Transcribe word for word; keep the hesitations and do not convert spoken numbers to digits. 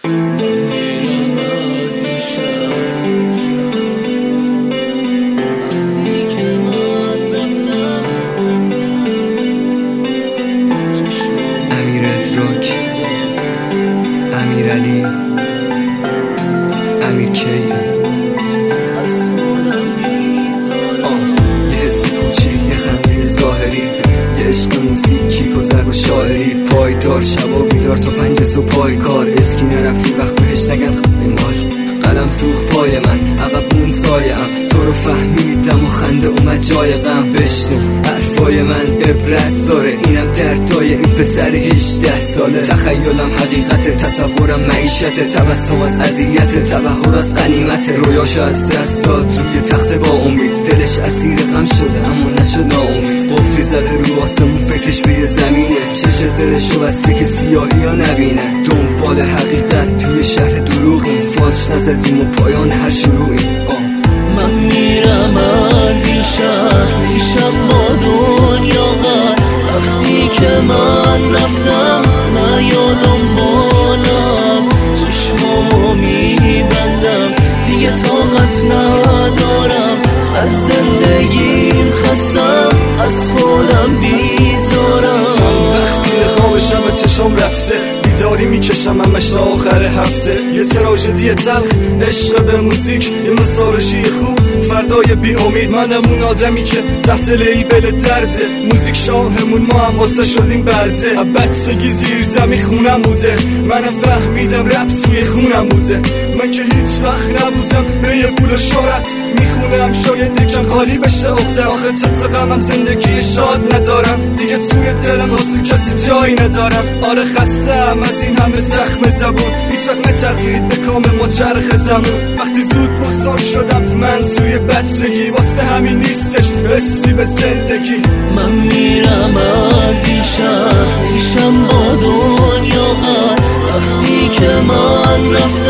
امیر ادراک، امیرعلی، امیر کیه. یه حس کوچیک، یه خنده ظاهری، یه عشق موسیقی گذر و شاعری، پایدار شبا بیدار تا پنج صبح پای کار، اسکی نرفتی وقت بهش نگن خمال، قلم سوخت پای من عقب اون سایه ام، تو رو فهمیدم و خنده اومد جای غم، بشنو حرفای من عبرت داره، اینم دردای این پسر هجده ساله، تخیلم حقیقت، تصورم معیشت، تبسم از اذیت، تبهر از غنیمت، رویاش از دست داد روی تخت با امید، دلش اسیر غم شده اما نشد ناامید، قفلی زده رو آسمون فکرش به زمینه، چش دلشو بسته که سیاهی ها نبینه، دنبال حقیقت توی شهر دروغیم، فالش نزدیم و پایان هر شروعیم. من میرم از این شهر میشم با دنیا غر، وقتی که من رفتم من یادم بالم، چشمامو میبندم دیگه طاقت ندارم، از زندگیم خستم از خودم بیزارم، چند وقتی خواب شب چشم رفته، بیداری میکشم همش تا آخر هفته، یه تراژدی تلخ، عشق به موزیک، یه مسارشی خوب، فردای بی امید، منم اون آدمی که تحت لیبل درده، موزیک شاهمون، ما هم واسه شدیم برده، از بچگی زیر زمین خونم بوده، منم فهمیدم رپ توی خونم بوده، من که هیچ وقت نبودم به یه پول و شهرت میخونم، شاید یکم خالی بشه اخته، آخه چت غمم زندگی شاد ندارم، دیگه توی دلم واسه کسی جایی ندارم، آره خستم از این همه زخم زبون، هیچ وقت نچرخید به کام ما چرخ زمون، وقتی زود بزرگ شدم من توی بچگی، واسه همین نیستش حسی به زندگی. من میرم از این شهر میشم با دنیا غر، وقتی که من رفتم